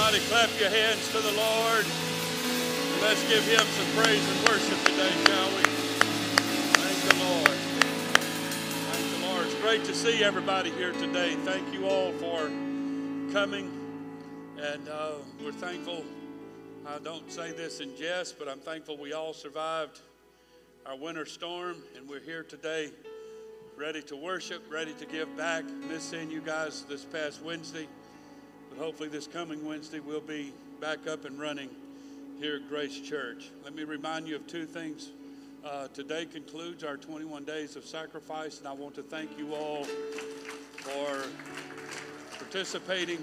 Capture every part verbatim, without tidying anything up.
Everybody clap your hands to the Lord. Let's give him some praise and worship today, shall we? Thank the Lord. Thank the Lord. It's great to see everybody here today. Thank you all for coming. And uh, we're thankful. I don't say this in jest, but I'm thankful we all survived our winter storm. And we're here today ready to worship, ready to give back. Missed seeing you guys this past Wednesday. But hopefully this coming Wednesday we'll be back up and running here at Grace Church. Let me remind you of two things. Uh, today concludes our twenty-one days of sacrifice, and I want to thank you all for participating.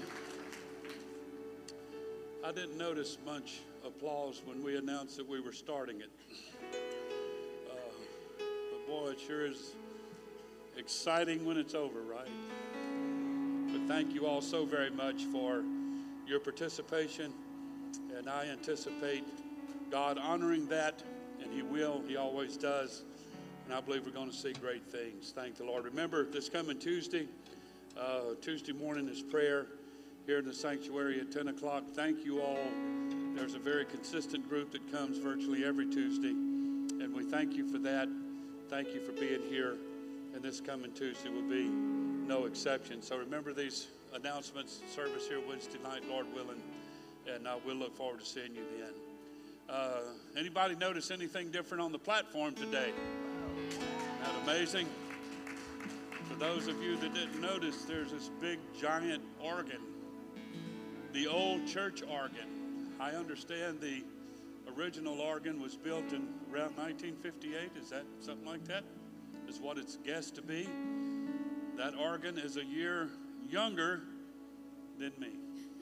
I didn't notice much applause when we announced that we were starting it. Uh, but boy, it sure is exciting when it's over, right? But thank you all so very much for your participation. And I anticipate God honoring that, and he will. He always does. And I believe we're going to see great things. Thank the Lord. Remember, this coming Tuesday, uh, Tuesday morning is prayer here in the sanctuary at ten o'clock. Thank you all. There's a very consistent group that comes virtually every Tuesday. And we thank you for that. Thank you for being here. And this coming Tuesday will be no exception. So remember these announcements. Service here Wednesday night, Lord willing. And uh, we'll look forward to seeing you then. Uh, anybody notice anything different on the platform today? Isn't that amazing? For those of you that didn't notice, there's this big giant organ, the old church organ. I understand the original organ was built in around nineteen fifty-eight. Is that something like that? Is what it's guessed to be. That organ is a year younger than me.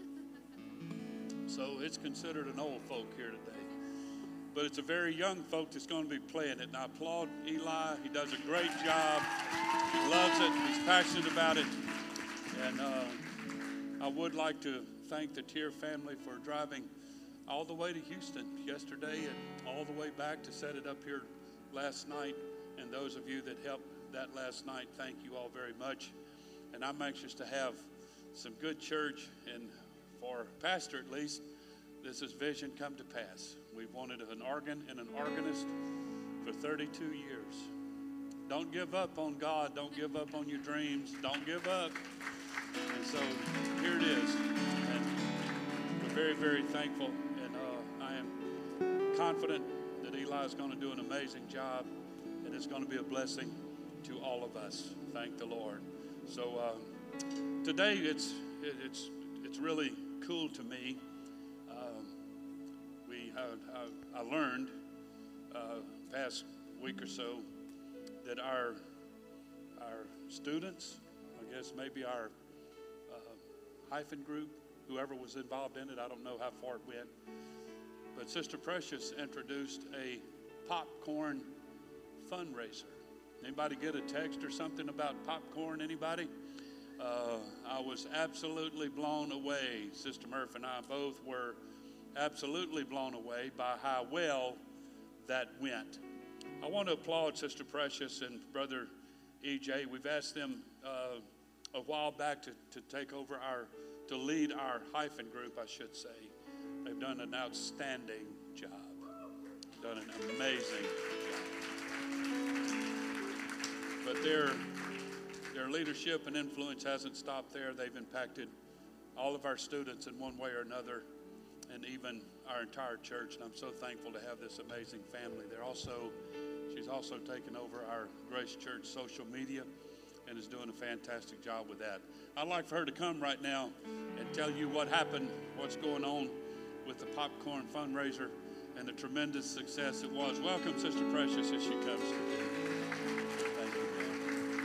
So it's considered an old folk here today. But it's a very young folk that's going to be playing it. And I applaud Eli. He does a great job. He loves it. He's passionate about it. And uh, I would like to thank the Tier family for driving all the way to Houston yesterday and all the way back to set it up here last night. And those of you that helped that last night, thank you all very much. And I'm anxious to have some good church, and for pastor at least, this is vision come to pass. We've wanted an organ and an organist for thirty-two years. Don't give up on God. Don't give up on your dreams. Don't give up. And so here it is. And we're very, very thankful. And uh, I am confident that Eli is going to do an amazing job. And it's going to be a blessing to all of us. Thank the Lord. So uh, today it's it, it's it's really cool to me. Um, we I, I, I learned uh, past week or so that our our students, I guess maybe our uh, hyphen group, whoever was involved in it, I don't know how far it went, but Sister Precious introduced a popcorn fundraiser. Anybody get a text or something about popcorn? Anybody? Uh, I was absolutely blown away. Sister Murph and I both were absolutely blown away by how well that went. I want to applaud Sister Precious and Brother E J. We've asked them uh, a while back to, to take over our, to lead our hyphen group, I should say. They've done an outstanding job. Done an amazing job. But their, their leadership and influence hasn't stopped there. They've impacted all of our students in one way or another, and even our entire church. And I'm so thankful to have this amazing family. They're also, she's also taken over our Grace Church social media and is doing a fantastic job with that. I'd like for her to come right now and tell you what happened, what's going on with the popcorn fundraiser and the tremendous success it was. Welcome, Sister Precious, as she comes. Thank you, ma'am.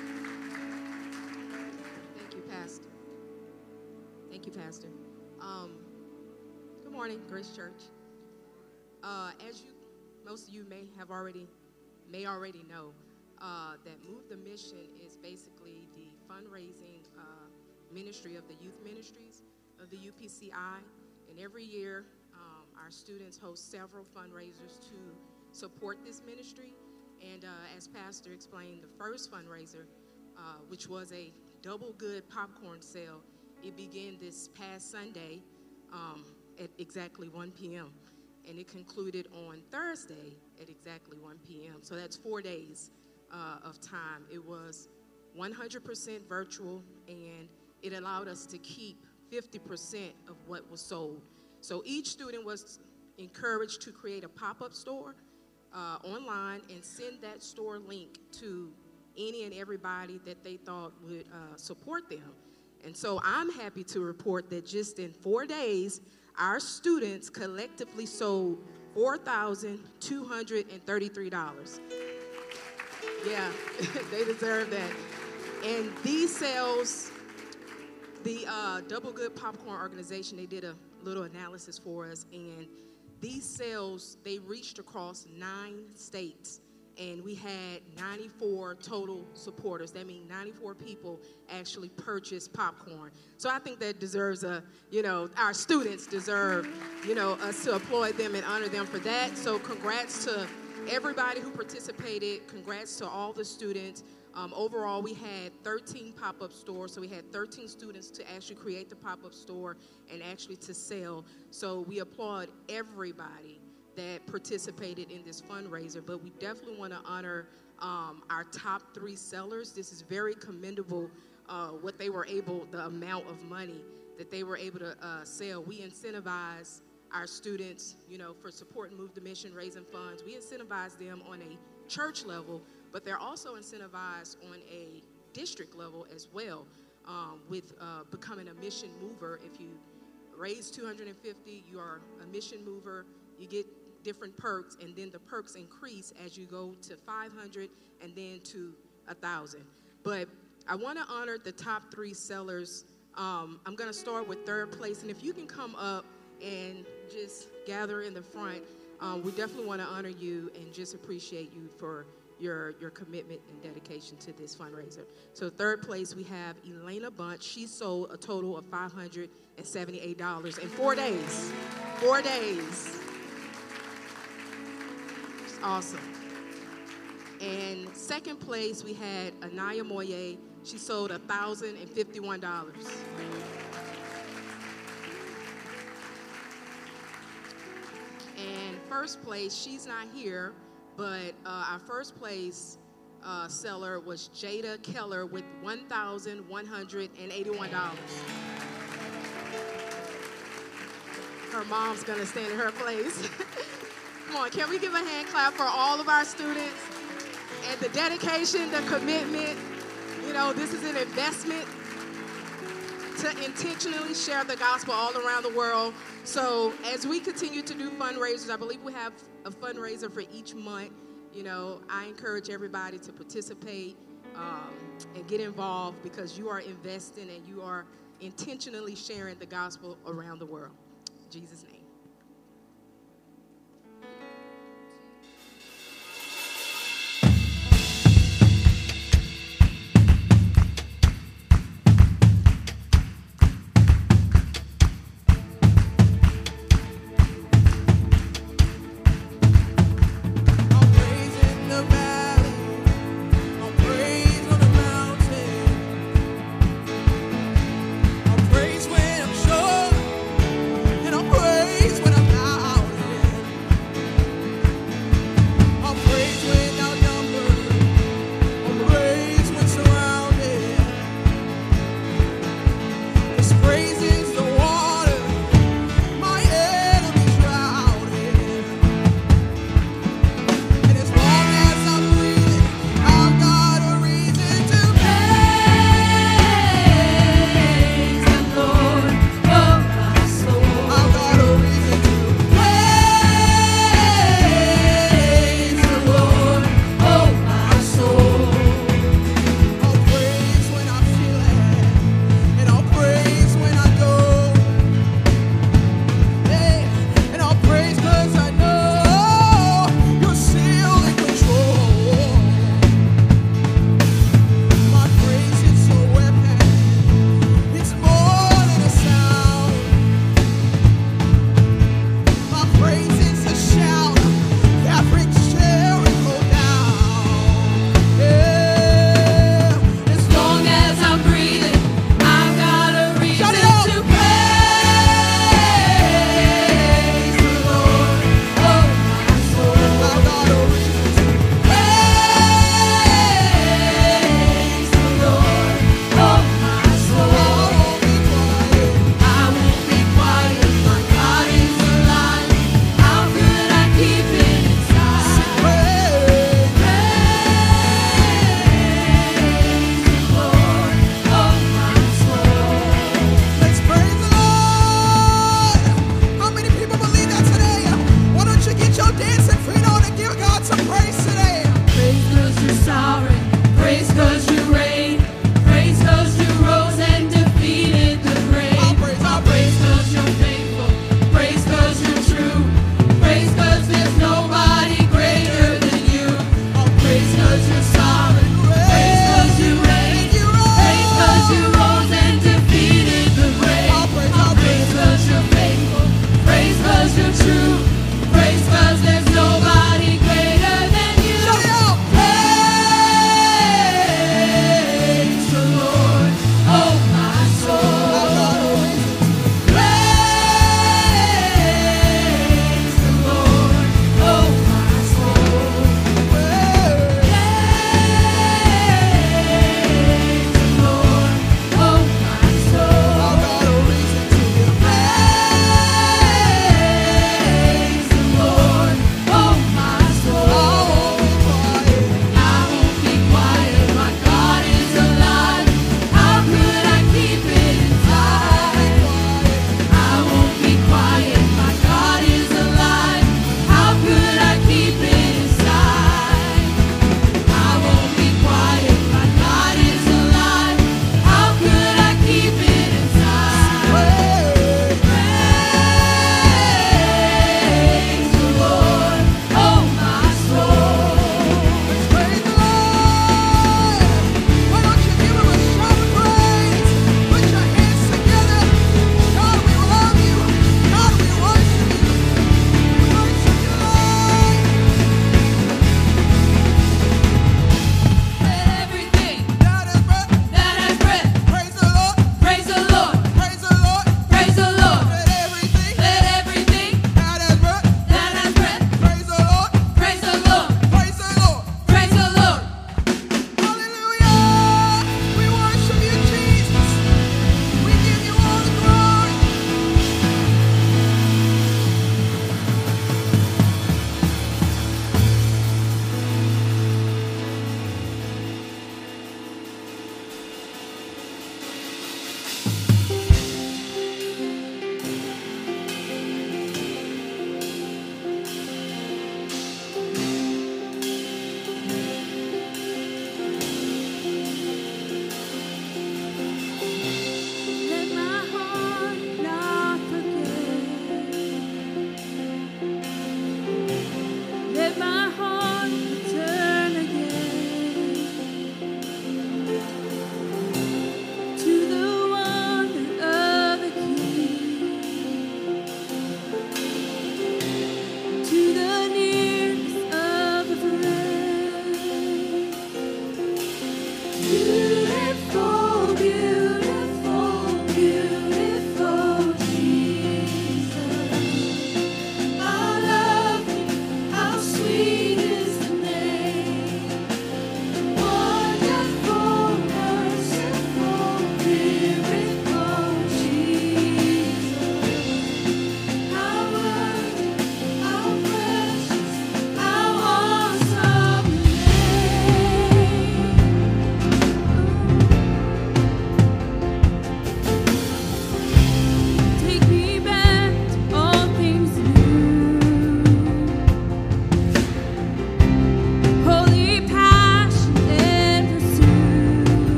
Thank you, Pastor. Thank you, Pastor. Um, good morning, Grace Church. Uh, as you, most of you may have already, may already know, uh, that Move the Mission is basically the fundraising uh, ministry of the youth ministries of the U P C I. And every year, um, our students host several fundraisers to support this ministry. And uh, as Pastor explained, the first fundraiser, uh, which was a double good popcorn sale, it began this past Sunday um, at exactly one p.m. And it concluded on Thursday at exactly one p.m. So that's four days uh, of time. It was one hundred percent virtual, and it allowed us to keep fifty percent of what was sold. So each student was encouraged to create a pop-up store uh, online and send that store link to any and everybody that they thought would uh, support them. And so I'm happy to report that just in four days, our students collectively sold four thousand two hundred thirty-three dollars. Yeah, they deserve that. And these sales, the uh, Double Good Popcorn Organization, they did a little analysis for us, and these sales, they reached across nine states, and we had ninety-four total supporters. That means ninety-four people actually purchased popcorn. So I think that deserves a, you know, our students deserve, you know, us to applaud them and honor them for that. So congrats to everybody who participated. Congrats to all the students. Um, overall, we had thirteen pop-up stores, so we had thirteen students to actually create the pop-up store and actually to sell. So we applaud everybody that participated in this fundraiser, but we definitely want to honor um, our top three sellers. This is very commendable, uh, what they were able, the amount of money that they were able to uh, sell. We incentivize our students, you know, for Support and Move the Mission, raising funds. We incentivize them on a church level, but they're also incentivized on a district level as well, um, with uh, becoming a mission mover. If you raise two hundred fifty, you are a mission mover. You get different perks, and then the perks increase as you go to five hundred and then to one thousand. But I want to honor the top three sellers. Um, I'm going to start with third place, and if you can come up and just gather in the front, um, we definitely want to honor you and just appreciate you for your your commitment and dedication to this fundraiser. So third place, we have Elena Bunch. She sold a total of five hundred seventy-eight dollars in four days. Four days. It's awesome. And second place, we had Anaya Moye. She sold one thousand fifty-one dollars. And first place, she's not here, but uh, our first place uh, seller was Jada Keller with one thousand one hundred eighty-one dollars. Her mom's gonna stand in her place. Come on, can we give a hand clap for all of our students and the dedication, the commitment? You know, this is an investment to intentionally share the gospel all around the world. So as we continue to do fundraisers, I believe we have a fundraiser for each month. You know, I encourage everybody to participate um, and get involved, because you are investing and you are intentionally sharing the gospel around the world. In Jesus' name. Praise when I'm sure, and I'll praise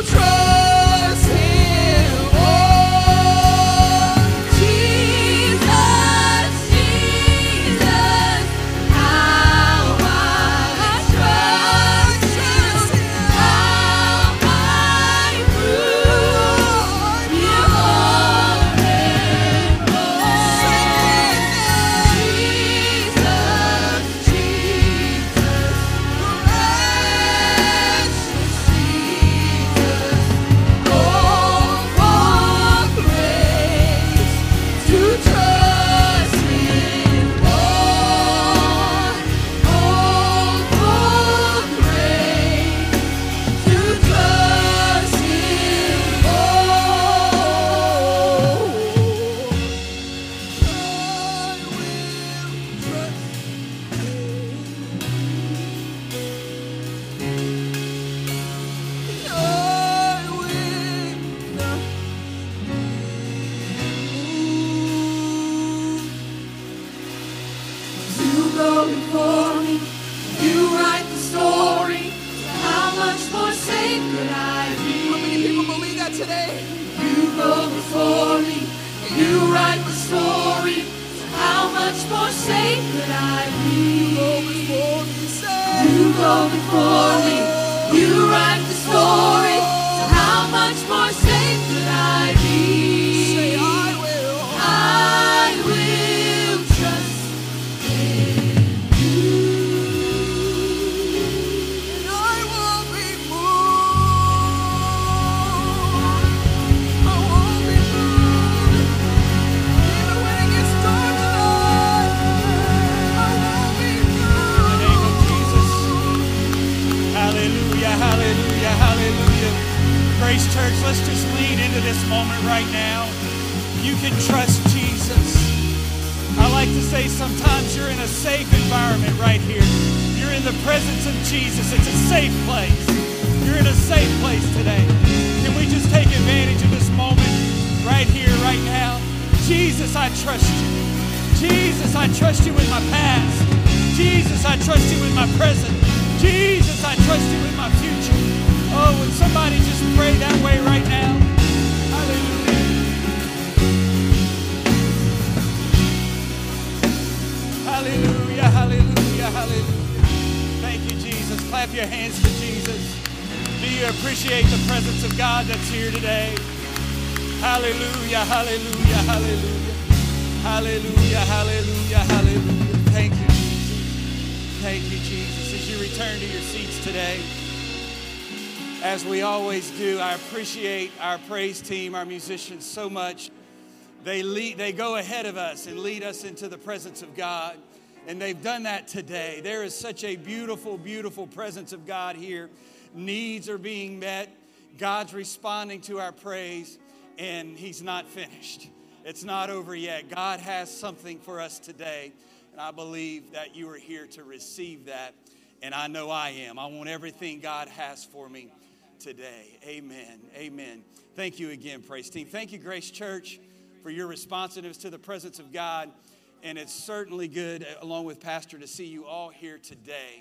As we always do, I appreciate our praise team, our musicians so much. They lead, they go ahead of us and lead us into the presence of God. And they've done that today. There is such a beautiful, beautiful presence of God here. Needs are being met. God's responding to our praise, and He's not finished. It's not over yet. God has something for us today, and I believe that you are here to receive that, and I know I am. I want everything God has for me today. Amen. Amen. Thank you again, praise team. Thank you, Grace Church, for your responsiveness to the presence of God. And it's certainly good, along with Pastor, to see you all here today.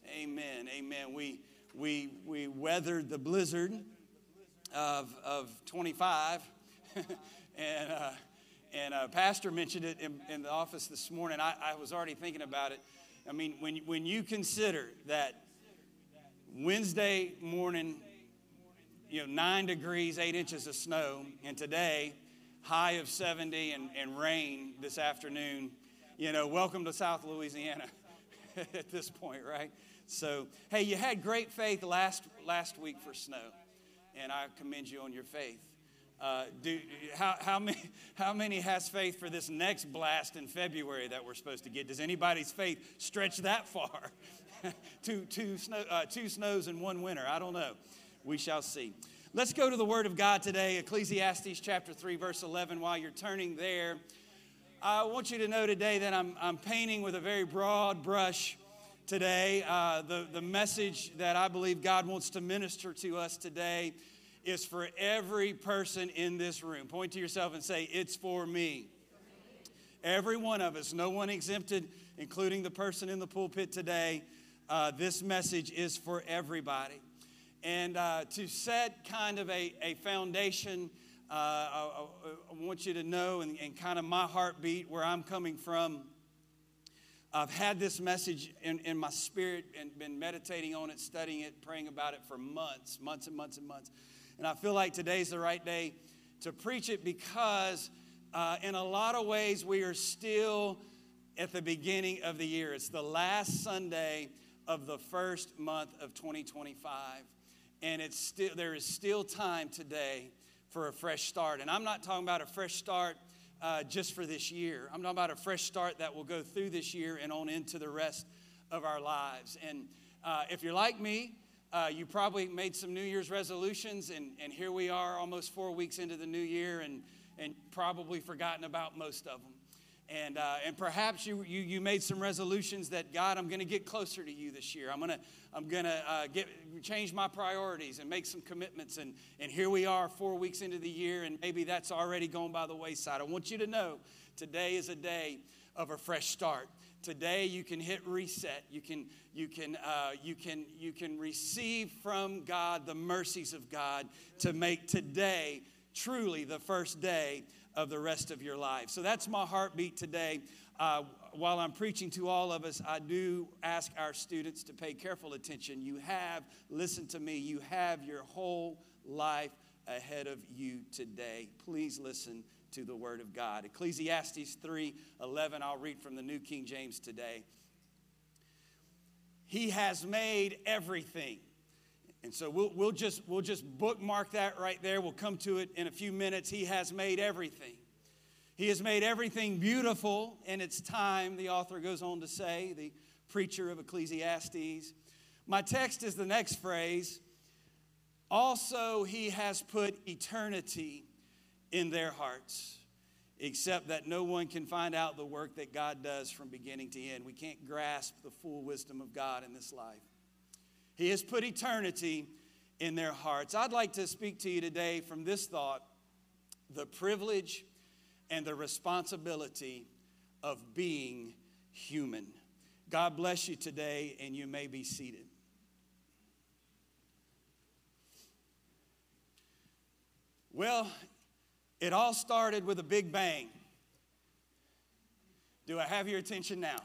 Amen. Amen. We we we weathered the blizzard of of twenty-five, and uh, and uh, Pastor mentioned it in, in the office this morning. I, I was already thinking about it. I mean, when when you consider that Wednesday morning, you know, nine degrees, eight inches of snow, and today, high of seventy and, and rain this afternoon, you know, welcome to South Louisiana at this point, right? So, hey, you had great faith last last week for snow, and I commend you on your faith. Uh, do how how many how many has faith for this next blast in February that we're supposed to get? Does anybody's faith stretch that far? two two snow uh, two snows in one winter. I don't know. We shall see. Let's go to the Word of God today, Ecclesiastes chapter three, verse eleven. While you're turning there, I want you to know today that I'm I'm painting with a very broad brush today. Uh, the, the message that I believe God wants to minister to us today is for every person in this room. Point to yourself and say, it's for me. Every one of us, no one exempted, including the person in the pulpit today. Uh, this message is for everybody. And uh, to set kind of a, a foundation, uh, I, I want you to know and, and kind of my heartbeat, where I'm coming from. I've had this message in, in my spirit and been meditating on it, studying it, praying about it for months, months and months and months. And I feel like today's the right day to preach it because uh, in a lot of ways we are still at the beginning of the year. It's the last Sunday of the first month of twenty twenty-five. And it's still there is still time today for a fresh start. And I'm not talking about a fresh start uh, just for this year. I'm talking about a fresh start that will go through this year and on into the rest of our lives. And uh, if you're like me, uh, you probably made some New Year's resolutions, and, and here we are almost four weeks into the new year, and, and probably forgotten about most of them. And uh, and perhaps you, you you made some resolutions that, God, I'm going to get closer to you this year. I'm going to I'm going to uh, get change my priorities and make some commitments. And and here we are, four weeks into the year, and maybe that's already gone by the wayside. I want you to know today is a day of a fresh start. Today you can hit reset. You can you can uh, you can you can receive from God the mercies of God to make today truly the first day of the rest of your life. So that's my heartbeat today. Uh, while I'm preaching to all of us, I do ask our students to pay careful attention. You have, listen to me, you have your whole life ahead of you today. Please listen to the word of God. Ecclesiastes three eleven, I'll read from the New King James today. He has made everything. And so we'll, we'll just we'll just bookmark that right there. We'll come to it in a few minutes. He has made everything. He has made everything beautiful in its time, the author goes on to say, the preacher of Ecclesiastes. My text is the next phrase. Also, he has put eternity in their hearts, except that no one can find out the work that God does from beginning to end. We can't grasp the full wisdom of God in this life. He has put eternity in their hearts. I'd like to speak to you today from this thought, the privilege and the responsibility of being human. God bless you today, and you may be seated. Well, it all started with a big bang. Do I have your attention now?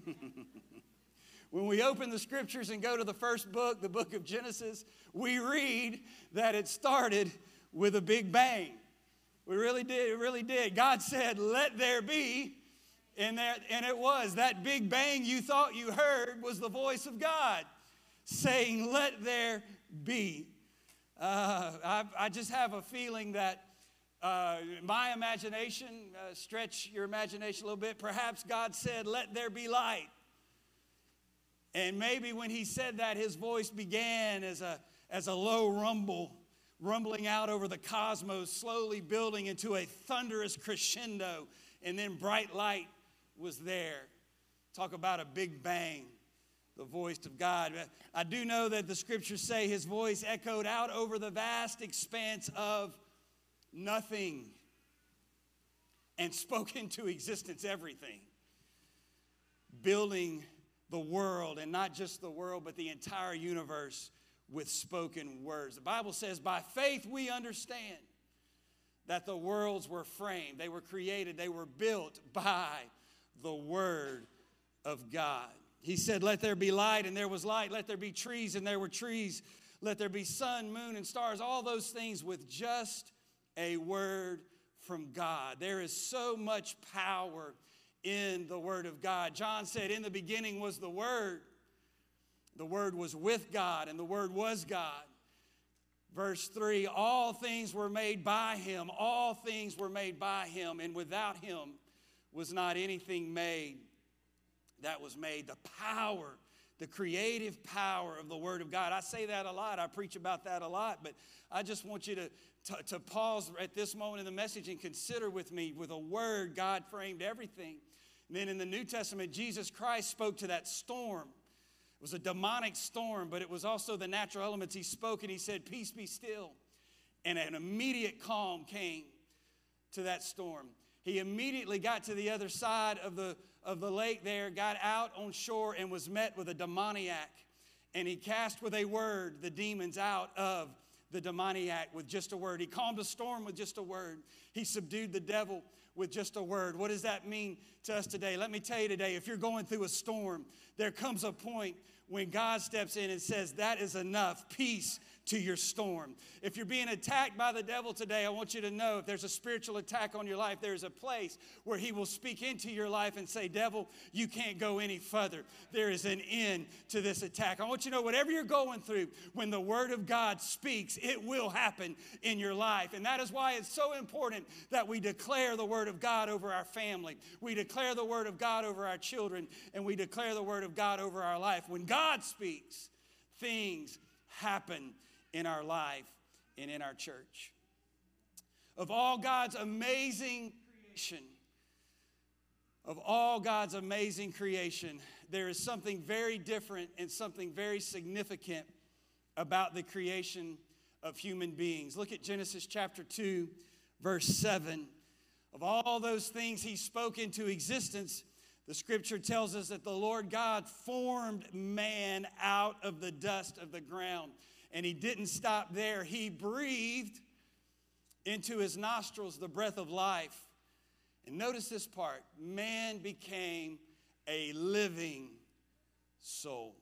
When we open the scriptures and go to the first book, the book of Genesis, we read that it started with a big bang. We really did, it really did. God said, let there be, and, that, and it was. That big bang you thought you heard was the voice of God saying, let there be. Uh, I, I just have a feeling that uh, my imagination, uh, stretch your imagination a little bit, perhaps God said, let there be light. And maybe when he said that, his voice began as a, as a low rumble, rumbling out over the cosmos, slowly building into a thunderous crescendo, and then bright light was there. Talk about a big bang, the voice of God. I do know that the scriptures say his voice echoed out over the vast expanse of nothing and spoke into existence everything, building the world, and not just the world, but the entire universe with spoken words. The Bible says, by faith we understand that the worlds were framed, they were created, they were built by the word of God. He said, let there be light, and there was light. Let there be trees, and there were trees. Let there be sun, moon, and stars, all those things with just a word from God. There is so much power in the word of God. John said, in the beginning was the word. The word was with God, and the word was God. Verse three, all things were made by him. All things were made by him, and without him was not anything made that was made. The power, the creative power of the word of God. I say that a lot. I preach about that a lot, but I just want you to, to, to pause at this moment in the message and consider with me, with a word, God framed everything. And then in the New Testament, Jesus Christ spoke to that storm. It was a demonic storm, but it was also the natural elements. He spoke and he said, peace be still. And an immediate calm came to that storm. He immediately got to the other side of the, of the lake there, got out on shore, and was met with a demoniac. And he cast with a word the demons out of the demoniac with just a word. He calmed a storm with just a word. He subdued the devil with just a word. What does that mean to us today? Let me tell you today, if you're going through a storm, there comes a point when God steps in and says, that is enough. Peace to your storm. If you're being attacked by the devil today, I want you to know if there's a spiritual attack on your life, there's a place where he will speak into your life and say, devil, you can't go any further. There is an end to this attack. I want you to know whatever you're going through, when the word of God speaks, it will happen in your life. And that is why it's so important that we declare the word of God over our family. We declare the word of God over our children, and we declare the word of God over our life. When God speaks, things happen in our life and in our church. Of all God's amazing creation, of all God's amazing creation, there is something very different and something very significant about the creation of human beings. Look at Genesis chapter two, verse seven. Of all those things he spoke into existence, the scripture tells us that the Lord God formed man out of the dust of the ground. And he didn't stop there. He breathed into his nostrils the breath of life. And notice this part. Man became a living soul.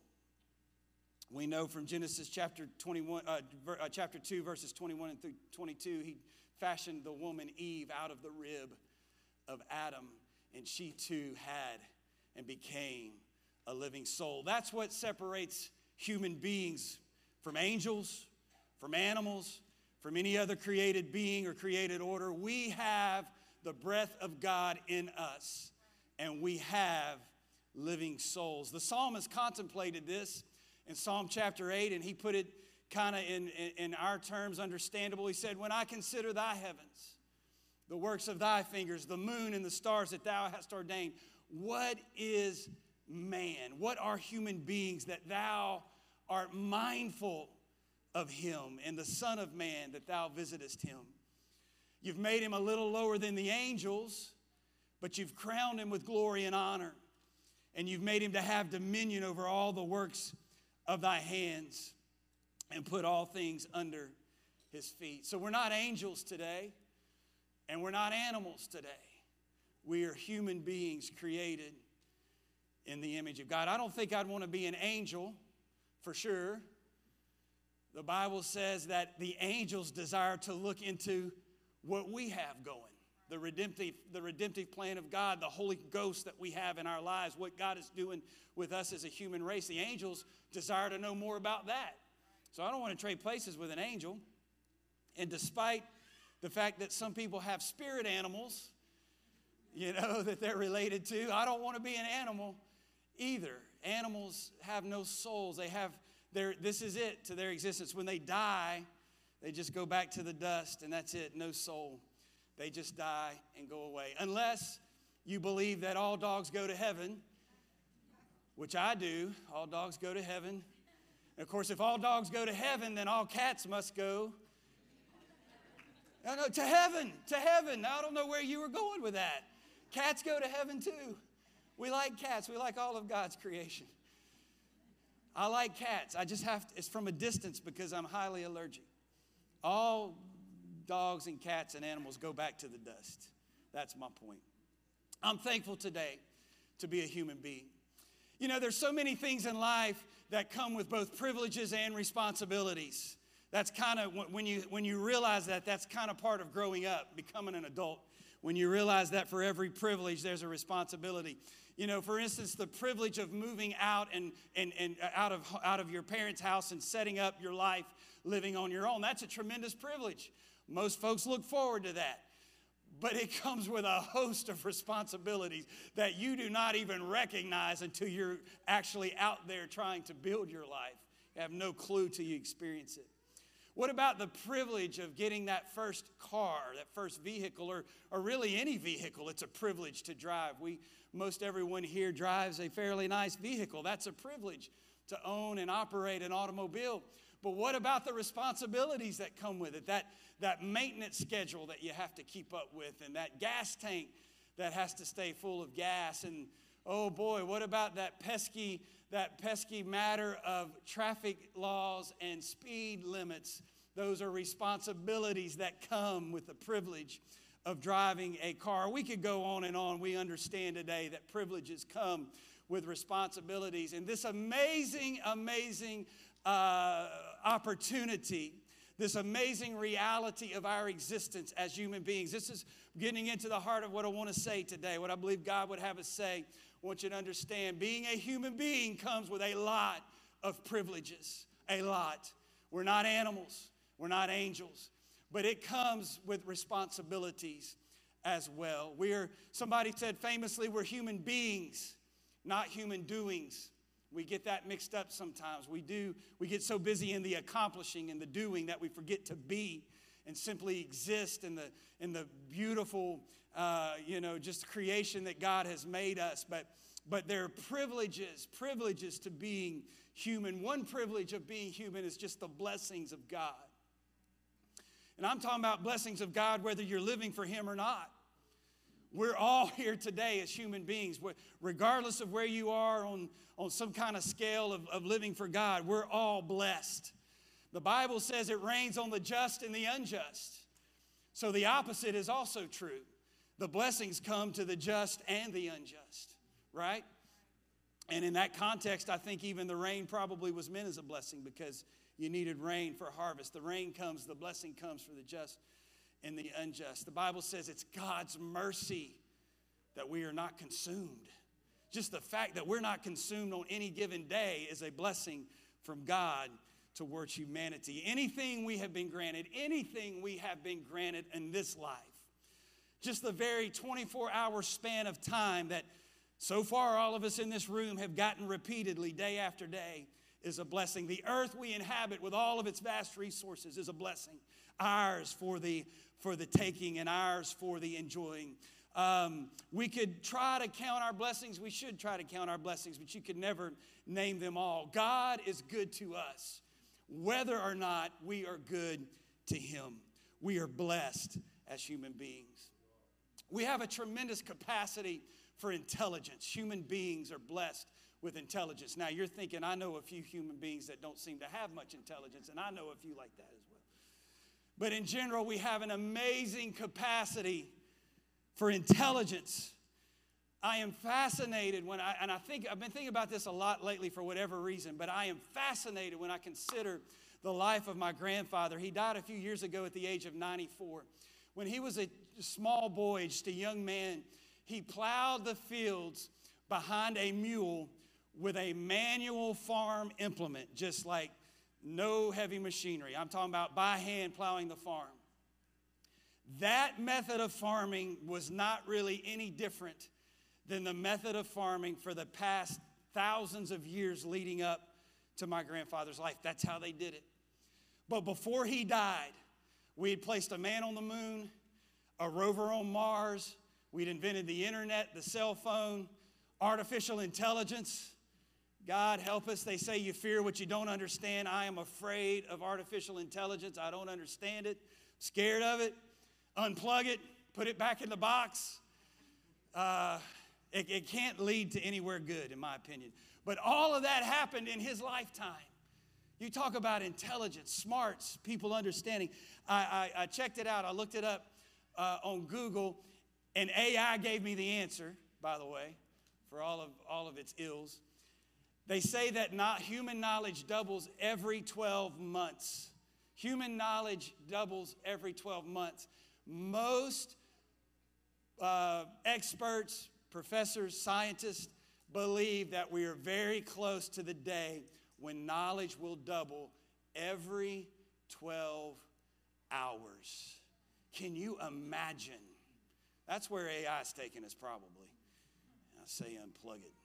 We know from Genesis chapter twenty-one, uh, uh, chapter two, verses twenty-one and through twenty-two, he fashioned the woman Eve out of the rib of Adam. And she too had and became a living soul. That's what separates human beings from angels, from animals, from any other created being or created order. We have the breath of God in us, and we have living souls. The psalmist contemplated this in Psalm chapter eight, and he put it kind of in, in, in our terms understandable. He said, when I consider thy heavens, the works of thy fingers, the moon and the stars that thou hast ordained, what is man? What are human beings that thou art mindful of him, and the Son of Man that thou visitest him? You've made him a little lower than the angels, but you've crowned him with glory and honor, and you've made him to have dominion over all the works of thy hands, and put all things under his feet. So we're not angels today, and we're not animals today. We are human beings created in the image of God. I don't think I'd want to be an angel, for sure. The Bible says that the angels desire to look into what we have going. The redemptive, the redemptive plan of God, the Holy Ghost that we have in our lives, what God is doing with us as a human race. The angels desire to know more about that. So I don't want to trade places with an angel. And despite the fact that some people have spirit animals, you know, that they're related to, I don't want to be an animal either. Animals have no souls. They have their, this is it to their existence. When they die, they just go back to the dust, and that's it, no soul. They just die and go away. Unless you believe that all dogs go to heaven, which I do. All dogs go to heaven. And of course, if all dogs go to heaven, then all cats must go. No, no, to heaven, to heaven. Now, I don't know where you were going with that. Cats go to heaven too. We like cats. We like all of God's creation. I like cats. I just have to, it's from a distance because I'm highly allergic. All dogs and cats and animals go back to the dust. That's my point. I'm thankful today to be a human being. You know, there's so many things in life that come with both privileges and responsibilities. That's kind of, when you, when you realize that, that's kind of part of growing up, becoming an adult. When you realize that for every privilege, there's a responsibility. You know, for instance, the privilege of moving out and, and, and out of, out of your parents' house and setting up your life, living on your own. That's a tremendous privilege. Most folks look forward to that. But it comes with a host of responsibilities that you do not even recognize until you're actually out there trying to build your life. You have no clue till you experience it. What about the privilege of getting that first car, that first vehicle, or, or really any vehicle? It's a privilege to drive. We, most everyone here drives a fairly nice vehicle. That's a privilege to own and operate an automobile. But what about the responsibilities that come with it? That, that maintenance schedule that you have to keep up with, and that gas tank that has to stay full of gas. And oh boy, what about that pesky that pesky matter of traffic laws and speed limits. Those are responsibilities that come with the privilege of driving a car. We could go on and on. We understand today that privileges come with responsibilities. And this amazing, amazing uh, opportunity, this amazing reality of our existence as human beings. This is getting into the heart of what I want to say today, what I believe God would have us say. I want you to understand, being a human being comes with a lot of privileges, a lot. We're not animals, we're not angels, but it comes with responsibilities as well. We're, somebody said famously, we're human beings, not human doings. We get that mixed up sometimes. We do. We get so busy in the accomplishing and the doing that we forget to be and simply exist in the in the beautiful, uh, you know, just creation that God has made us. But but there are privileges, privileges to being human. One privilege of being human is just the blessings of God. And I'm talking about blessings of God whether you're living for Him or not. We're all here today as human beings. Regardless of where you are on, on some kind of scale of, of living for God, we're all blessed. The Bible says it rains on the just and the unjust. So the opposite is also true. The blessings come to the just and the unjust, right? And in that context, I think even the rain probably was meant as a blessing because you needed rain for harvest. The rain comes, the blessing comes for the just and the unjust. The Bible says it's God's mercy that we are not consumed. Just the fact that we're not consumed on any given day is a blessing from God towards humanity. Anything we have been granted, anything we have been granted in this life, just the very twenty-four hour span of time that so far all of us in this room have gotten repeatedly day after day is a blessing. The earth we inhabit with all of its vast resources is a blessing. Ours for the, for the taking and ours for the enjoying. Um, we could try to count our blessings. We should try to count our blessings, but you could never name them all. God is good to us, whether or not we are good to Him. We are blessed as human beings. We have a tremendous capacity for intelligence. Human beings are blessed with intelligence. Now, you're thinking, I know a few human beings that don't seem to have much intelligence, and I know a few like that as well. But in general, we have an amazing capacity for intelligence. I am fascinated when I, and I think, I've been thinking about this a lot lately for whatever reason, but I am fascinated when I consider the life of my grandfather. He died a few years ago at the age of ninety-four. When he was a small boy, just a young man, he plowed the fields behind a mule with a manual farm implement, just like no heavy machinery. I'm talking about by hand plowing the farm. That method of farming was not really any different than the method of farming for the past thousands of years leading up to my grandfather's life. That's how they did it. But before he died, we had placed a man on the moon, a rover on Mars. We'd invented the internet, the cell phone, artificial intelligence. God help us. They say you fear what you don't understand. I am afraid of artificial intelligence. I don't understand it. Scared of it. Unplug it. Put it back in the box. Uh, it, it can't lead to anywhere good, in my opinion. But all of that happened in his lifetime. You talk about intelligence, smarts, people understanding. I, I, I checked it out. I looked it up uh, on Google, and A I gave me the answer, by the way, for all of, all of its ills. They say that not human knowledge doubles every twelve months. Human knowledge doubles every twelve months. Most uh, experts, professors, scientists believe that we are very close to the day when knowledge will double every twelve hours. Can you imagine? That's where A I is taking us probably. I say unplug it.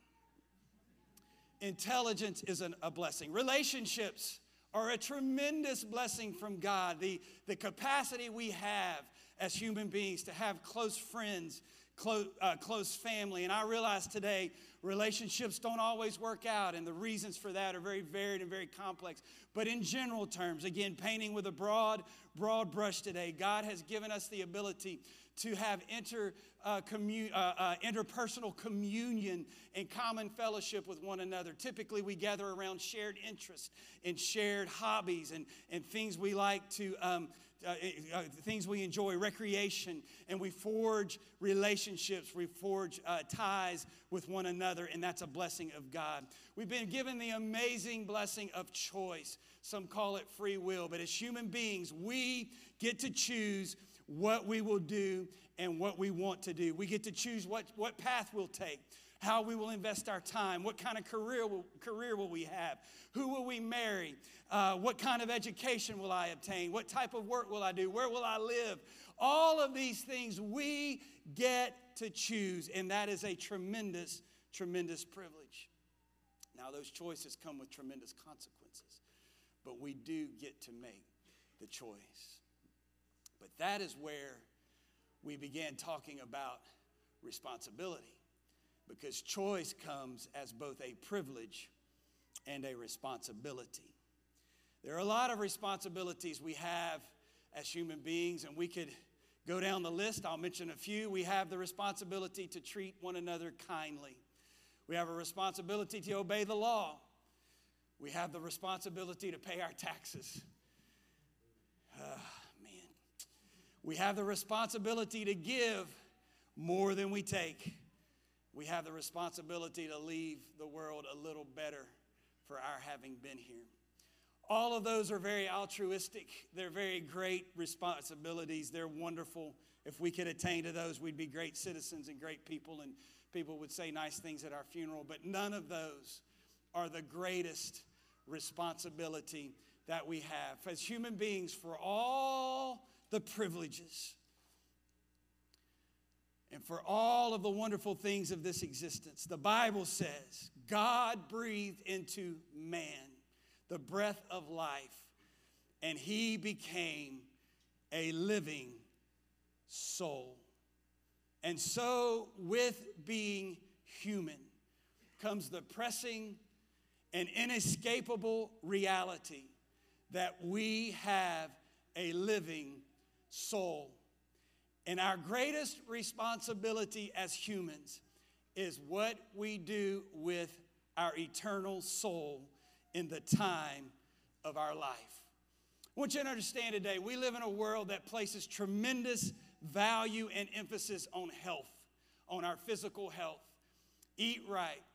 Intelligence is an, a blessing. Relationships are a tremendous blessing from God. The, the capacity we have as human beings to have close friends, close, uh, close family. And I realize today relationships don't always work out, and the reasons for that are very varied and very complex. But in general terms, again, painting with a broad, broad brush today, God has given us the ability to have inter, uh, commun- uh, uh, interpersonal communion and common fellowship with one another. Typically, we gather around shared interests and shared hobbies and, and things we like to, um, uh, uh, things we enjoy, recreation, and we forge relationships, we forge uh, ties with one another, and that's a blessing of God. We've been given the amazing blessing of choice. Some call it free will, but as human beings, we get to choose what we will do and what we want to do. We get to choose what, what path we'll take, how we will invest our time, what kind of career will, career will we have, who will we marry, uh, what kind of education will I obtain, what type of work will I do, where will I live. All of these things we get to choose, and that is a tremendous, tremendous privilege. Now, those choices come with tremendous consequences, but we do get to make the choice. But that is where we began talking about responsibility, because choice comes as both a privilege and a responsibility. There are a lot of responsibilities we have as human beings, and we could go down the list. I'll mention a few. We have the responsibility to treat one another kindly. We have a responsibility to obey the law. We have the responsibility to pay our taxes. Uh, man. We have the responsibility to give more than we take. We have the responsibility to leave the world a little better for our having been here. All of those are very altruistic. They're very great responsibilities. They're wonderful. If we could attain to those, we'd be great citizens and great people, and people would say nice things at our funeral. But none of those are the greatest responsibility that we have. As human beings, for all the privileges and for all of the wonderful things of this existence, the Bible says God breathed into man the breath of life, and he became a living soul. And so with being human comes the pressing and inescapable reality that we have a living soul. And our greatest responsibility as humans is what we do with our eternal soul in the time of our life. I want you to understand today, we live in a world that places tremendous value and emphasis on health, on our physical health. Eat right,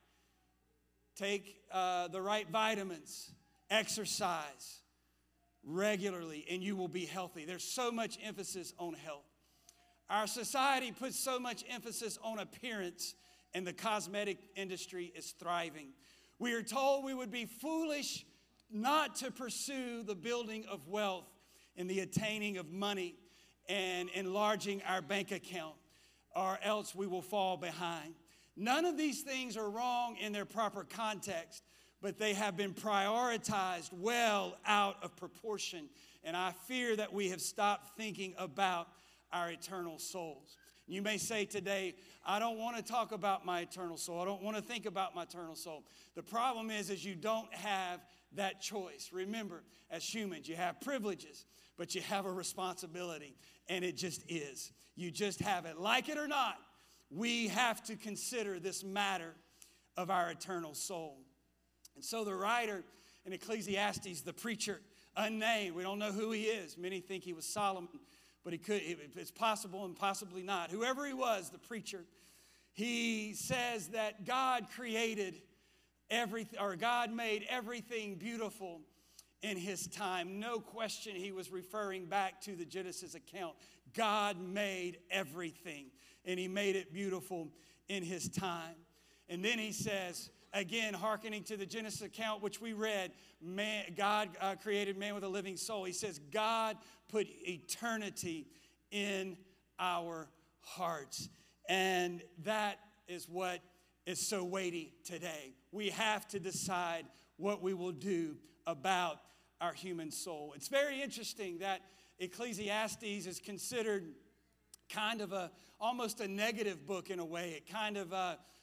take uh, the right vitamins, exercise regularly, and you will be healthy. There's so much emphasis on health. Our society puts so much emphasis on appearance, and the cosmetic industry is thriving. We are told we would be foolish not to pursue the building of wealth and the attaining of money and enlarging our bank account, or else we will fall behind. None of these things are wrong in their proper context, but they have been prioritized well out of proportion. And I fear that we have stopped thinking about our eternal souls. You may say today, I don't want to talk about my eternal soul. I don't want to think about my eternal soul. The problem is, is you don't have that choice. Remember, as humans, you have privileges, but you have a responsibility, and it just is. You just have it. Like it or not, we have to consider this matter of our eternal soul. And so the writer in Ecclesiastes, the preacher, unnamed, we don't know who he is. Many think he was Solomon, but he could. It's possible and possibly not. Whoever he was, the preacher, he says that God created everything, or God made everything beautiful in his time. No question, he was referring back to the Genesis account. God made everything, and he made it beautiful in his time. And then he says, again, hearkening to the Genesis account, which we read, man, God uh, created man with a living soul. He says, God put eternity in our hearts. And that is what is so weighty today. We have to decide what we will do about our human soul. It's very interesting that Ecclesiastes is considered kind of a, almost a negative book in a way. It kind of, uh,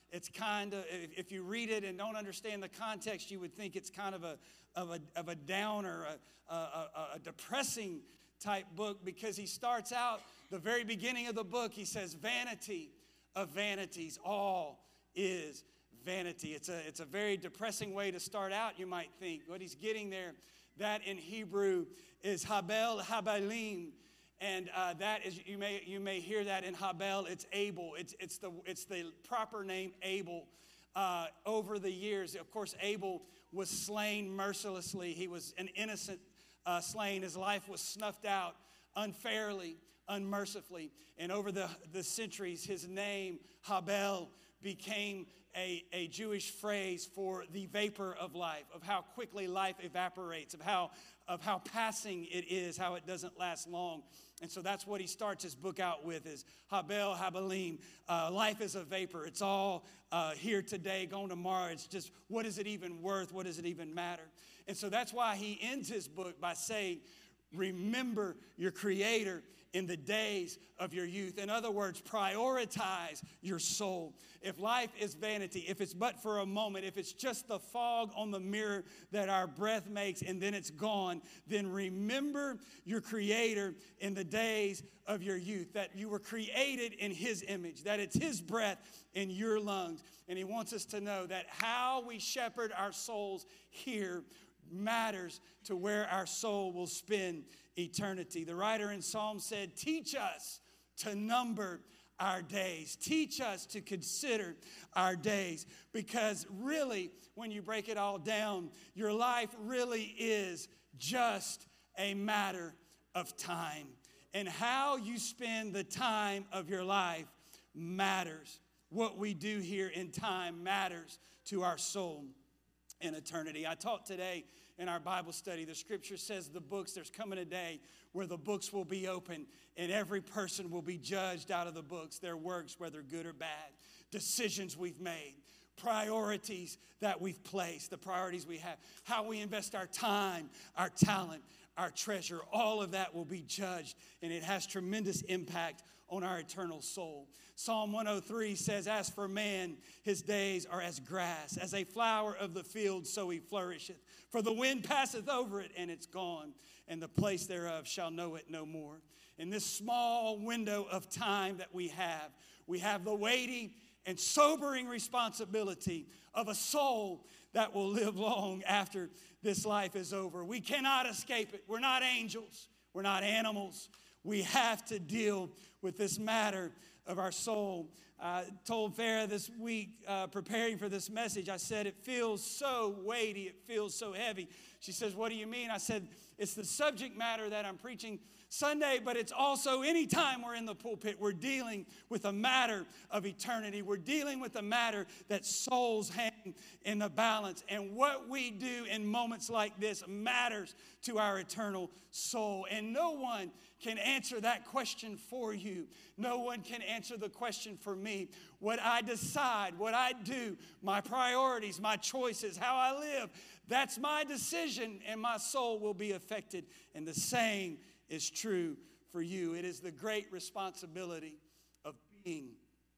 it's kind of, if you read it and don't understand the context, you would think it's kind of a of a, of a downer, a, a, a, a depressing type book, because he starts out, the very beginning of the book, he says, vanity of vanities, all is vanity. It's a, it's a very depressing way to start out, you might think. What he's getting there, that in Hebrew is Habel Habalim. And uh, that is, you may you may hear that in Habel, it's Abel. It's it's the it's the proper name Abel. Uh, over the years, of course, Abel was slain mercilessly. He was an innocent uh, slain. His life was snuffed out unfairly, unmercifully. And over the, the centuries, his name, Habel, became a, a Jewish phrase for the vapor of life, of how quickly life evaporates, of how, of how passing it is, how it doesn't last long. And so that's what he starts his book out with, is Habel Habalim. Uh, life is a vapor. It's all uh, here today, gone tomorrow. It's just, what is it even worth? What does it even matter? And so that's why he ends his book by saying, remember your Creator in the days of your youth. In other words, prioritize your soul. If life is vanity, if it's but for a moment, if it's just the fog on the mirror that our breath makes and then it's gone, then remember your Creator in the days of your youth, that you were created in His image, that it's His breath in your lungs. And He wants us to know that how we shepherd our souls here matters to where our soul will spend eternity. The writer in Psalm said, teach us to number our days. Teach us to consider our days. Because really, when you break it all down, your life really is just a matter of time. And how you spend the time of your life matters. What we do here in time matters to our soul in eternity. I taught today in our Bible study, the scripture says the books, there's coming a day where the books will be open and every person will be judged out of the books, their works, whether good or bad, decisions we've made, priorities that we've placed, the priorities we have, how we invest our time, our talent, our treasure, all of that will be judged, and it has tremendous impact on our eternal soul. Psalm one oh three says, as for man, his days are as grass, as a flower of the field, so he flourisheth. For the wind passeth over it, and it's gone, and the place thereof shall know it no more. In this small window of time that we have, we have the weighty and sobering responsibility of a soul that will live long after this life is over. We cannot escape it. We're not angels. We're not animals. We have to deal with this matter of our soul. I told Farah this week, uh, preparing for this message, I said, it feels so weighty. It feels so heavy. She says, what do you mean? I said, it's the subject matter that I'm preaching Sunday, but it's also any time we're in the pulpit, we're dealing with a matter of eternity. We're dealing with a matter that souls hang in the balance. And what we do in moments like this matters to our eternal soul. And no one can answer that question for you. No one can answer the question for me. What I decide, what I do, my priorities, my choices, how I live, that's my decision, and my soul will be affected. And the same is true for you. It is the great responsibility of being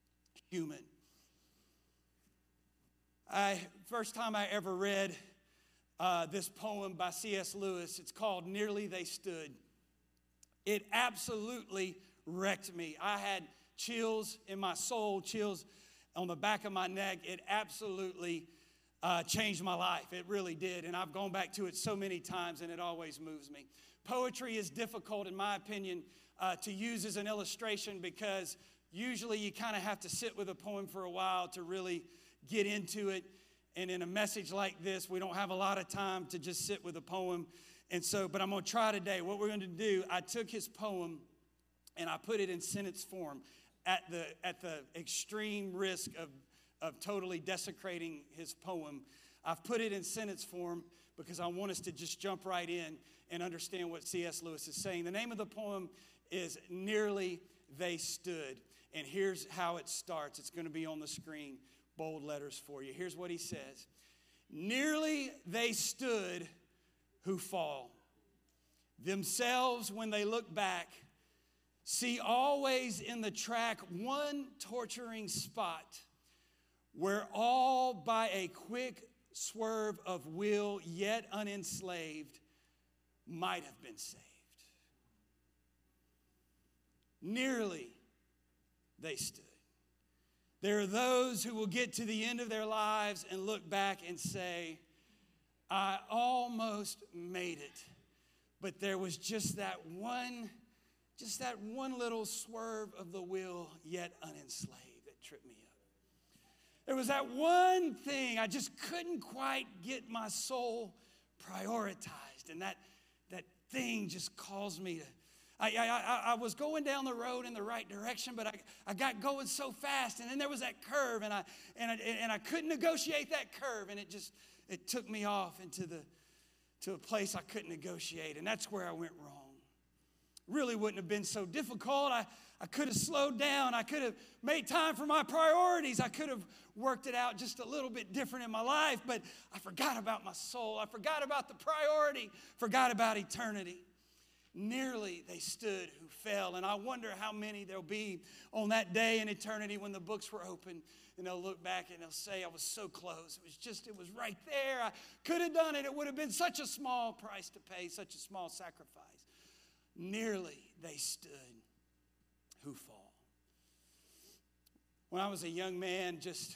human. I first time I ever read uh, this poem by C S Lewis, it's called Nearly They Stood. It absolutely wrecked me. I had chills in my soul, chills on the back of my neck. It absolutely uh, changed my life. It really did. And I've gone back to it so many times, and it always moves me. Poetry is difficult, in my opinion, uh, to use as an illustration, because usually you kind of have to sit with a poem for a while to really get into it. And in a message like this, we don't have a lot of time to just sit with a poem. And so, but I'm going to try today. What we're going to do, I took his poem and I put it in sentence form at the at the extreme risk of, of totally desecrating his poem. I've put it in sentence form because I want us to just jump right in and understand what C S Lewis is saying. The name of the poem is Nearly They Stood. And here's how it starts. It's going to be on the screen, bold letters for you. Here's what he says. Nearly they stood who fall. Themselves, when they look back, see always in the track one torturing spot where all by a quick swerve of will, yet unenslaved, might have been saved. Nearly they stood. There are those who will get to the end of their lives and look back and say, I almost made it, but there was just that one, just that one little swerve of the will, yet unenslaved, that tripped me up. There was that one thing I just couldn't quite get my soul prioritized, and that, that thing just caused me to, I, I, I was going down the road in the right direction, but I, I got going so fast, and then there was that curve, and I, and I, and I couldn't negotiate that curve, and it just, it took me off into the, to a place I couldn't negotiate, and that's where I went wrong. Really wouldn't have been so difficult. I, I could have slowed down. I could have made time for my priorities. I could have worked it out just a little bit different in my life, but I forgot about my soul. I forgot about the priority, forgot about eternity. Nearly they stood who fell, and I wonder how many there'll be on that day in eternity when the books were open, and they'll look back and they'll say, I was so close. It was just, it was right there. I could have done it. It would have been such a small price to pay, such a small sacrifice. Nearly they stood who fall. When I was a young man, just,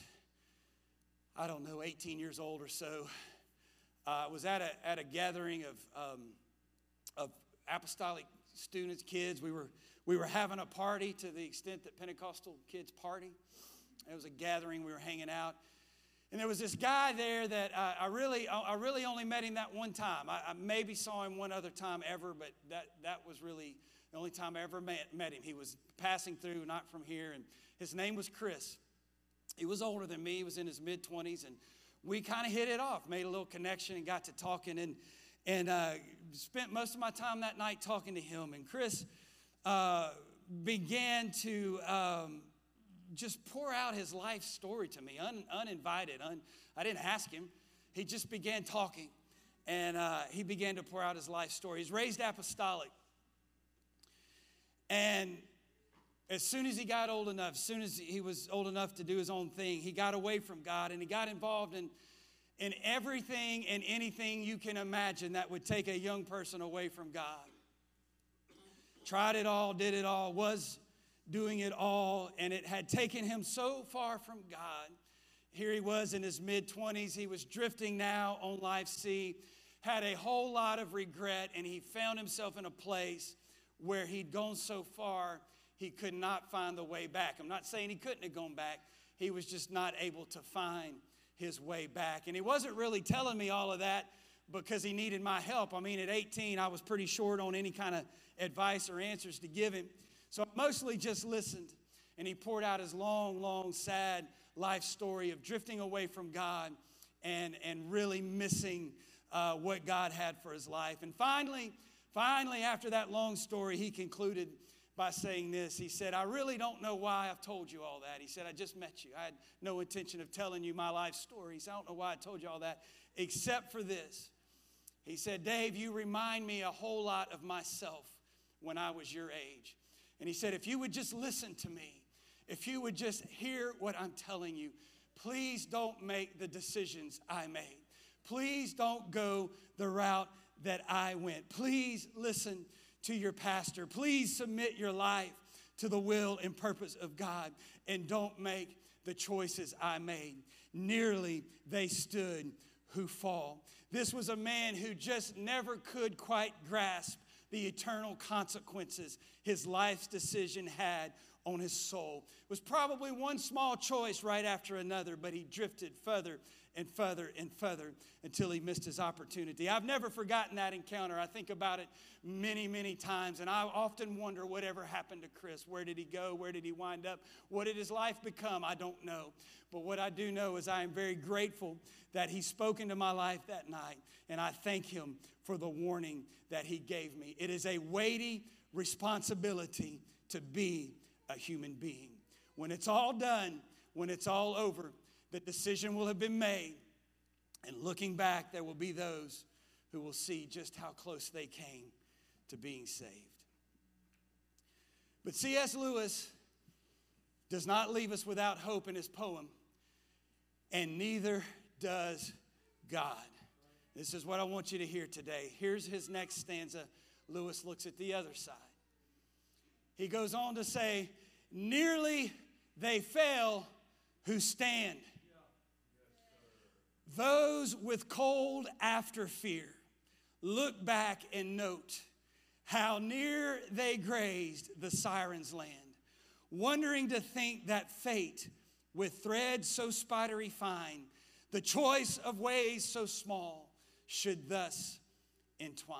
I don't know, eighteen years old or so, I uh, was at a, at a gathering of, um, of apostolic students, kids. We were, we were having a party to the extent that Pentecostal kids party. It was a gathering. We were hanging out. And there was this guy there that I, I really I really only met him that one time. I, I maybe saw him one other time ever, but that, that was really the only time I ever met, met him. He was passing through, not from here, and his name was Chris. He was older than me. He was in his mid-twenties, and we kind of hit it off, made a little connection, and got to talking, and, and uh, spent most of my time that night talking to him. And Chris uh, began to... Um, just pour out his life story to me, un, uninvited. Un, I didn't ask him. He just began talking, and uh, he began to pour out his life story. He's raised apostolic. And as soon as he got old enough, as soon as he was old enough to do his own thing, he got away from God, and he got involved in, in everything and anything you can imagine that would take a young person away from God. Tried it all, did it all, was doing it all, and it had taken him so far from God. Here he was in his mid-twenties. He was drifting now on life's sea, had a whole lot of regret, and he found himself in a place where he'd gone so far he could not find the way back. I'm not saying he couldn't have gone back. He was just not able to find his way back. And he wasn't really telling me all of that because he needed my help. I mean, at eighteen, I was pretty short on any kind of advice or answers to give him. So I mostly just listened, and he poured out his long, long, sad life story of drifting away from God and, and really missing uh, what God had for his life. And finally, finally, after that long story, he concluded by saying this. He said, I really don't know why I've told you all that. He said, I just met you. I had no intention of telling you my life story. He said, I don't know why I told you all that, except for this. He said, Dave, you remind me a whole lot of myself when I was your age. And he said, if you would just listen to me, if you would just hear what I'm telling you, please don't make the decisions I made. Please don't go the route that I went. Please listen to your pastor. Please submit your life to the will and purpose of God, and don't make the choices I made. Nearly they stood who fall. This was a man who just never could quite grasp the eternal consequences his life's decision had on his soul. It was probably one small choice right after another, but he drifted further and further and further until he missed his opportunity. I've never forgotten that encounter. I think about it many, many times, and I often wonder whatever happened to Chris. Where did he go? Where did he wind up? What did his life become? I don't know. But what I do know is I am very grateful that he spoke into my life that night, and I thank him for the warning that he gave me. It is a weighty responsibility to be a human being. When it's all done, when it's all over, the decision will have been made. And looking back, there will be those who will see just how close they came to being saved. But C S Lewis does not leave us without hope in his poem. and neither does God. This is what I want you to hear today. Here's his next stanza. Lewis looks at the other side. He goes on to say, nearly they fail who stand. Those with cold after fear look back and note how near they grazed the siren's land, wondering to think that fate, with threads so spidery fine, the choice of ways so small, should thus entwine.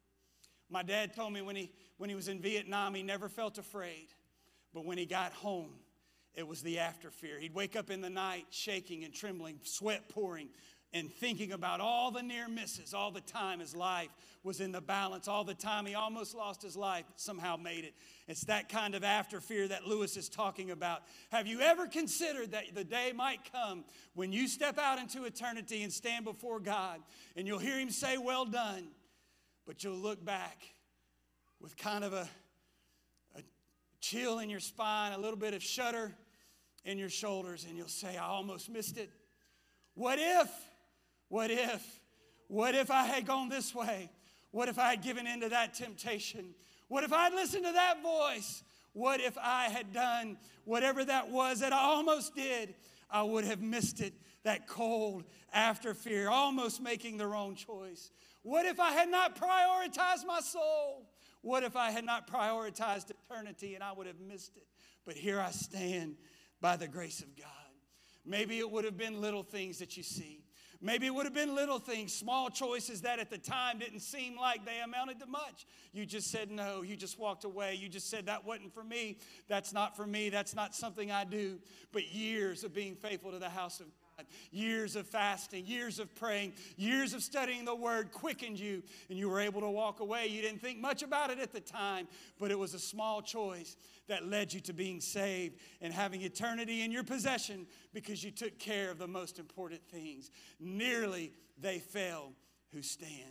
My dad told me when he, when he was in Vietnam, he never felt afraid. But when he got home, it was the after fear. He'd wake up in the night shaking and trembling, sweat pouring, and thinking about all the near misses, all the time his life was in the balance, all the time he almost lost his life, but somehow made it. It's that kind of after fear that Lewis is talking about. Have you ever considered that the day might come when you step out into eternity and stand before God and you'll hear him say, well done, but you'll look back with kind of a, a chill in your spine, a little bit of shudder in your shoulders, and you'll say, I almost missed it. What if? What if? What if I had gone this way? What if I had given in to that temptation? What if I had listened to that voice? What if I had done whatever that was that I almost did? I would have missed it. That cold after fear, almost making the wrong choice. What if I had not prioritized my soul? What if I had not prioritized eternity and I would have missed it? But here I stand by the grace of God. Maybe it would have been little things that you see. Maybe it would have been little things, small choices that at the time didn't seem like they amounted to much. You just said no. You just walked away. You just said that wasn't for me. That's not for me. That's not something I do. But years of being faithful to the house of God, years of fasting, years of praying, years of studying the Word quickened you, and you were able to walk away. You didn't think much about it at the time, but it was a small choice that led you to being saved and having eternity in your possession because you took care of the most important things. Nearly they fail who stand.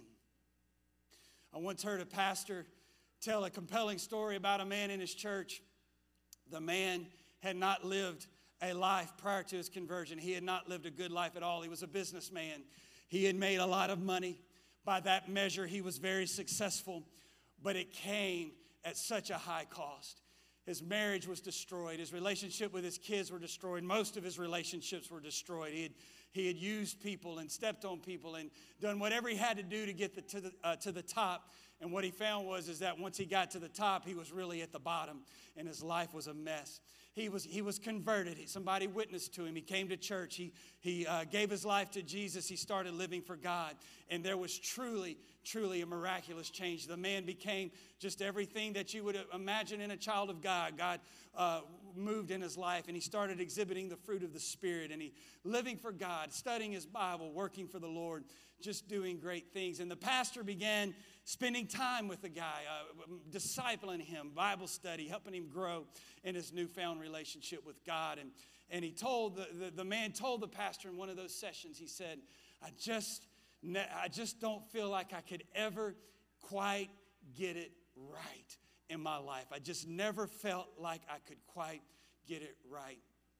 I once heard a pastor tell a compelling story about a man in his church. The man had not lived a life prior to his conversion. He had not lived a good life at all. He was a businessman. He had made a lot of money. By that measure, he was very successful, but it came at such a high cost. His marriage was destroyed. His relationship with his kids were destroyed. Most of his relationships were destroyed. He had, he had used people and stepped on people and done whatever he had to do to get the, to, the, uh, to the top. And what he found was is that once he got to the top, he was really at the bottom, and his life was a mess. He was, he was converted. He, somebody witnessed to him. He came to church. He, he uh, gave his life to Jesus. He started living for God. And there was truly, truly a miraculous change. The man became just everything that you would imagine in a child of God. God uh, moved in his life, and he started exhibiting the fruit of the Spirit. And he living for God, studying his Bible, working for the Lord, just doing great things. And the pastor began spending time with the guy, uh, discipling him, Bible study, helping him grow in his newfound relationship with God. And, and he told, the, the, the man told the pastor in one of those sessions, he said, I just, I just don't feel like I could ever quite get it right in my life. I just never felt like I could quite get it right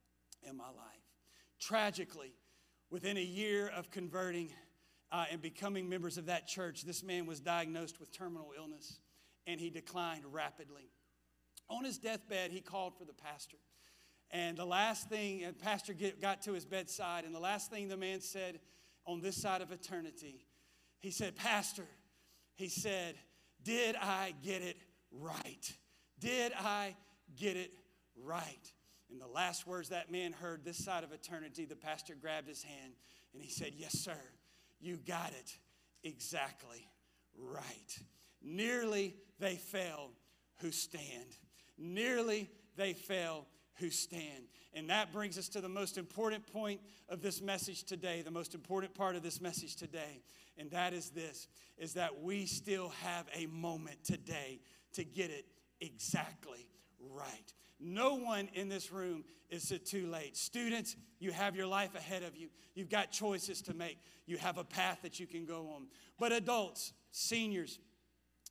in my life. Tragically, within a year of converting Uh, and becoming members of that church, this man was diagnosed with terminal illness, and he declined rapidly. On his deathbed, he called for the pastor. And the last thing, and pastor get, got to his bedside, and the last thing the man said on this side of eternity, he said, Pastor, he said, did I get it right? Did I get it right? And the last words that man heard this side of eternity, the pastor grabbed his hand, and he said, yes, sir. You got it exactly right. Nearly they fail who stand. Nearly they fail who stand. And that brings us to the most important point of this message today, the most important part of this message today. And that is this, is that we still have a moment today to get it exactly right. No one in this room is it too late. Students, you have your life ahead of you. You've got choices to make. You have a path that you can go on. But adults, seniors,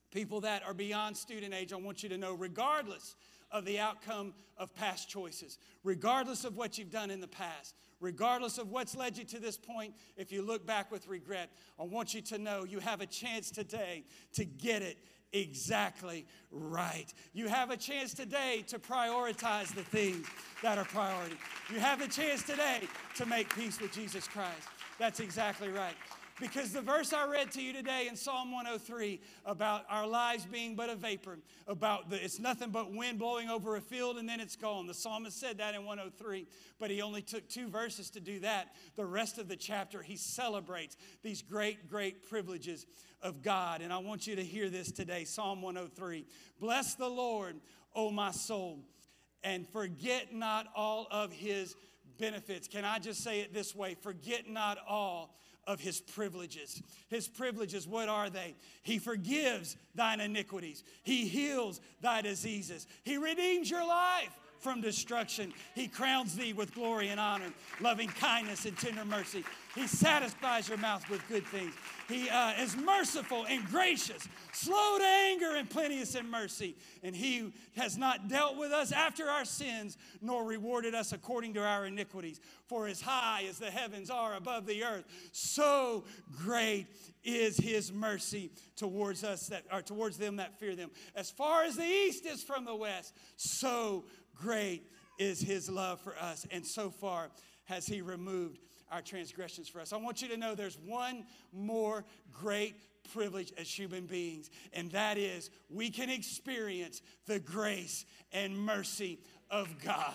People that are beyond student age, I want you to know, regardless of the outcome of past choices, regardless of what you've done in the past, regardless of what's led you to this point, if you look back with regret, I want you to know you have a chance today to get it exactly right. You have a chance today to prioritize the things that are priority. You have a chance today to make peace with Jesus Christ. That's exactly right. Because the verse I read to you today in Psalm one oh three about our lives being but a vapor, about the, it's nothing but wind blowing over a field and then it's gone. The psalmist said that in one oh three, but he only took two verses to do that. The rest of the chapter, he celebrates these great, great privileges of God. And I want you to hear this today, Psalm one oh three. Bless the Lord, O my soul, and forget not all of his benefits. Can I just say it this way? Forget not all of his privileges. His privileges, what are they? He forgives thine iniquities. He heals thy diseases. He redeems your life from destruction. He crowns thee with glory and honor, loving kindness and tender mercy. He satisfies your mouth with good things. He uh, is merciful and gracious, slow to anger and plenteous in mercy. And he has not dealt with us after our sins, nor rewarded us according to our iniquities. For as high as the heavens are above the earth, so great is his mercy towards us that are towards them that fear them. As far as the east is from the west, so great is his love for us. And so far has he removed our transgressions for us. I want you to know there's one more great privilege as human beings, and that is we can experience the grace and mercy of God.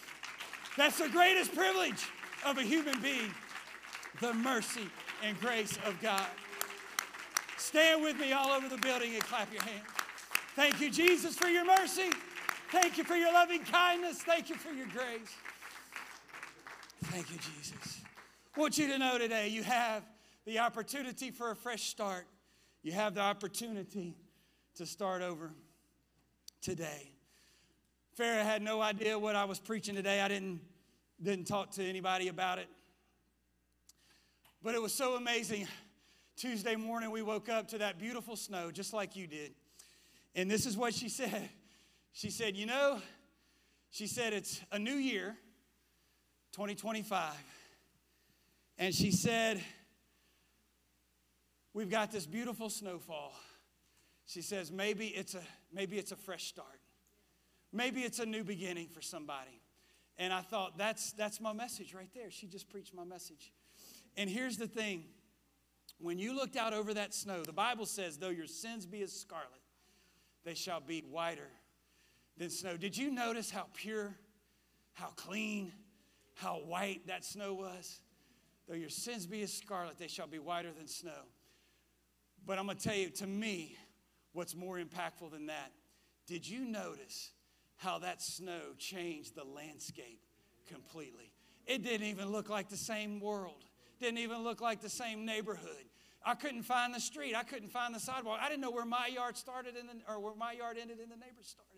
That's the greatest privilege of a human being, the mercy and grace of God. Stand with me all over the building and clap your hands. Thank you, Jesus, for your mercy. Thank you for your loving kindness. Thank you for your grace. Thank you, Jesus. I want you to know today you have the opportunity for a fresh start. You have the opportunity to start over today. Farrah had no idea what I was preaching today. I didn't, didn't talk to anybody about it. But it was so amazing. Tuesday morning we woke up to that beautiful snow just like you did. And this is what she said. She said, you know, she said it's a new year, twenty twenty-five. And she said, we've got this beautiful snowfall. She says, maybe it's a maybe it's a fresh start. Maybe it's a new beginning for somebody. And I thought, that's that's my message right there. She just preached my message. And here's the thing. When you looked out over that snow, the Bible says, though your sins be as scarlet, they shall be whiter than snow. Did you notice how pure, how clean, how white that snow was? Though your sins be as scarlet, they shall be whiter than snow. But I'm going to tell you, to me, what's more impactful than that, did you notice how that snow changed the landscape completely? It didn't even look like the same world. Didn't even look like the same neighborhood. I couldn't find the street. I couldn't find the sidewalk. I didn't know where my yard started in the, or where my yard ended and the neighbor's started.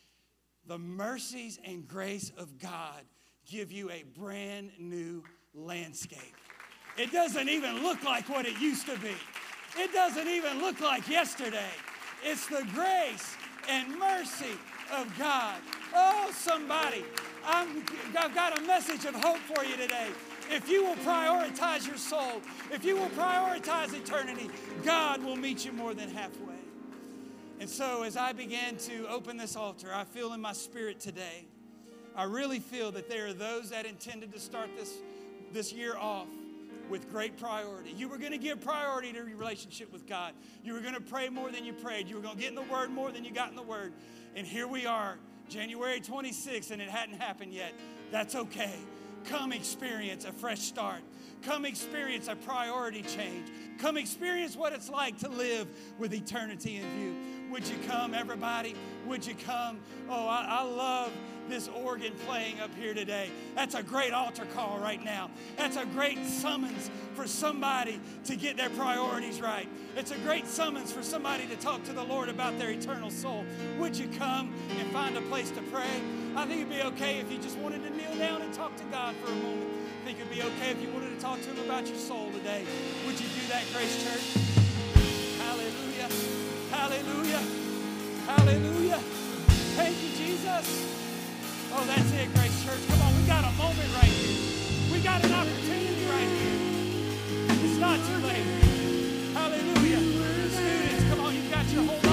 The mercies and grace of God give you a brand new landscape. It doesn't even look like what it used to be. It doesn't even look like yesterday. It's the grace and mercy of God. Oh, somebody, I'm, I've got a message of hope for you today. If you will prioritize your soul, if you will prioritize eternity, God will meet you more than halfway. And so as I began to open this altar, I feel in my spirit today, I really feel that there are those that intended to start this, this year off with great priority. You were going to give priority to your relationship with God. You were going to pray more than you prayed. You were going to get in the Word more than you got in the Word. And here we are, January twenty-sixth, and it hadn't happened yet. That's okay. Come experience a fresh start. Come experience a priority change. Come experience what it's like to live with eternity in view. Would you come, everybody? Would you come? Oh, I, I love this organ playing up here today. That's a great altar call right now. That's a great summons for somebody to get their priorities right. It's a great summons for somebody to talk to the Lord about their eternal soul. Would you come and find a place to pray? I think it'd be okay if you just wanted to kneel down and talk to God for a moment. I think it'd be okay if you wanted to talk to Him about your soul today. Would you do that, Grace Church? Hallelujah. Hallelujah. Hallelujah. Hallelujah. Thank you, Jesus. Oh, that's it, Grace Church. Come on, we got a moment right here. We got an opportunity right here. It's not too late. Hallelujah. Students, come on, you've got your whole